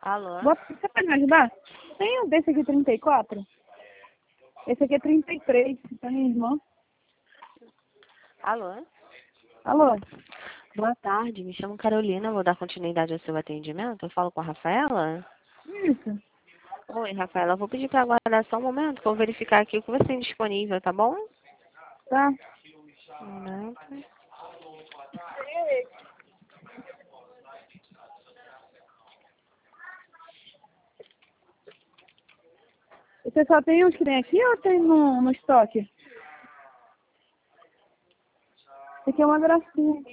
Alô? Você pode me ajudar? Tem um desse aqui 34? Esse aqui é 33, tá minha irmã. Alô? Alô? Boa tarde, me chamo Carolina, vou dar continuidade ao seu atendimento. Eu falo com a Rafaela? Isso. Oi, Rafaela, eu vou pedir para aguardar só um momento que eu vou verificar aqui o que você tem disponível, tá bom? Tá. Um momento. Você só tem uns que tem aqui ou tem no estoque? Esse aqui é uma gracinha.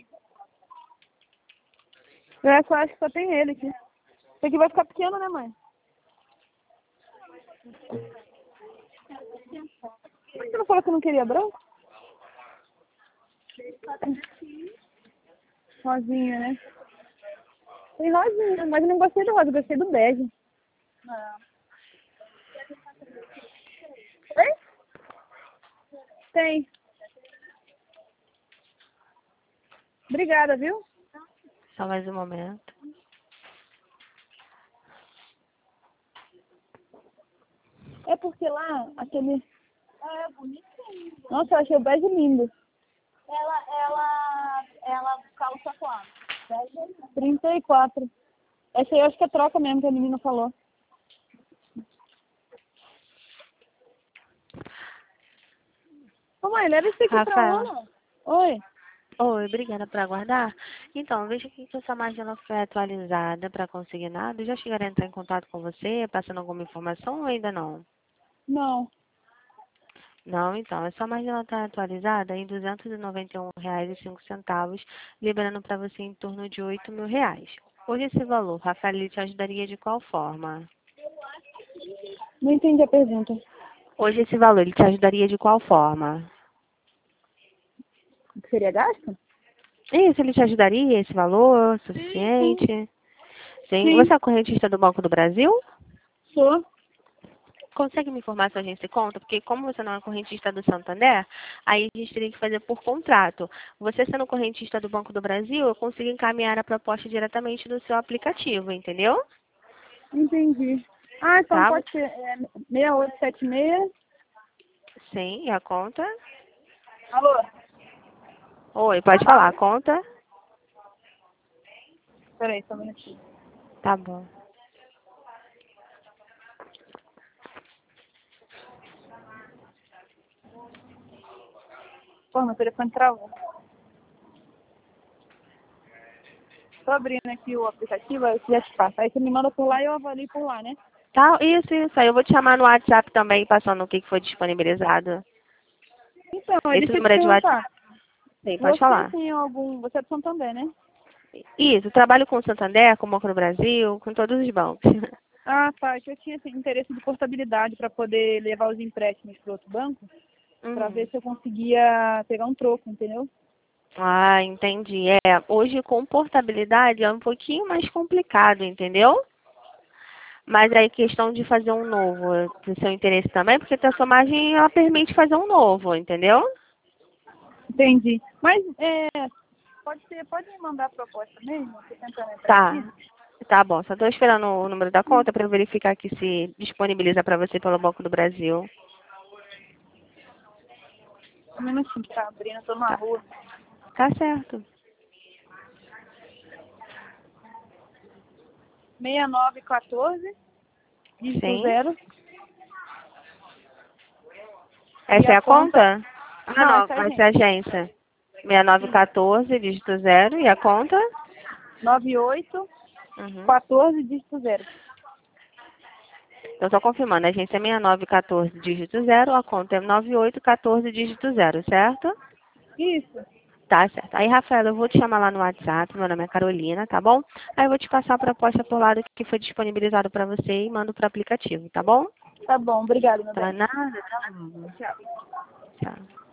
Eu só acho que só tem ele aqui. Esse aqui vai ficar pequeno, né, mãe? Por que você não falou que não queria branco? Rosinha, né? Tem rosinha, mas eu não gostei do rosa, eu gostei do bege. Não. Oi? Tem. Obrigada, viu? Só mais um momento. É porque lá, aquele... É bonitinho. Nossa, eu achei o bege lindo. Ela calça quanto? 34. Essa aí eu acho que é troca mesmo, que a menina falou. Ô mãe, leva esse aqui pra lá, Rafaela. não. Oi. Oi, obrigada por aguardar. Então, veja aqui que essa margem ela foi atualizada para consignado. Já chegaram a entrar em contato com você, passando alguma informação ou ainda não? Não. Não, então, essa margem ela está atualizada em R$ 291,05, liberando para você em torno de R$ 8.000. Hoje esse valor, Rafael, ele te ajudaria de qual forma? Não entendi a pergunta. Hoje esse valor, ele te ajudaria de qual forma? O que seria gasto? Isso, ele te ajudaria, esse valor Sim. suficiente? Sim. Sim. Você é correntista do Banco do Brasil? Sou. Consegue me informar sua agência e conta? Porque como você não é correntista do Santander, aí a gente teria que fazer por contrato. Você sendo correntista do Banco do Brasil, eu consigo encaminhar a proposta diretamente do seu aplicativo, entendeu? Entendi. Ah, então Tá? pode ser 6876. Sim, e a conta? Alô? Oi, pode falar, a conta? Peraí, só um minutinho. Tá bom. Pô, meu telefone travou. Tô abrindo aqui o aplicativo, aí eu já te passo. Aí você me manda por lá e eu avalio por lá, né? Tá, isso. Aí eu vou te chamar no WhatsApp também, passando o que foi disponibilizado. Então, aí Esse deixa eu te número é de WhatsApp? perguntar. Sim, pode Você falar. tem algum... Você é do Santander, né? Isso, trabalho com o Santander, com o Banco do Brasil, com todos os bancos. Ah, tá. Que eu tinha assim, interesse de portabilidade para poder levar os empréstimos para outro banco, para ver Uhum. se eu conseguia pegar um troco, entendeu? Ah, entendi. Hoje com portabilidade é um pouquinho mais complicado, entendeu? Mas aí questão de fazer um novo, do seu interesse também, porque a transformagem ela permite fazer um novo, entendeu? Entendi. Mas pode ser, pode me mandar a proposta mesmo? Tô tentando entrar aqui. Tá. Tá bom, só estou esperando o número da conta para eu verificar aqui se disponibiliza para você pelo Banco do Brasil. Um minutinho que tá abrindo, eu tô na Tá, rua. tá certo. 6914, dígito Sim. 0. E Essa é a a conta. conta? Ah, Não, não, essa é a vai ser a gente. agência. 6914, dígito zero. E a conta? 98 Uhum. 14, dígito 0. Então, só confirmando, a agência é 6914, dígito zero, a conta é 9814, dígito zero, certo? Isso. Tá, certo. Aí, Rafael, eu vou te chamar lá no WhatsApp, meu nome é Carolina, tá bom? Aí eu vou te passar a proposta por lá do que foi disponibilizado para você e mando pro aplicativo, tá bom? Tá bom, obrigada, meu Tá bem. nada, tá bom. Tchau. Tchau.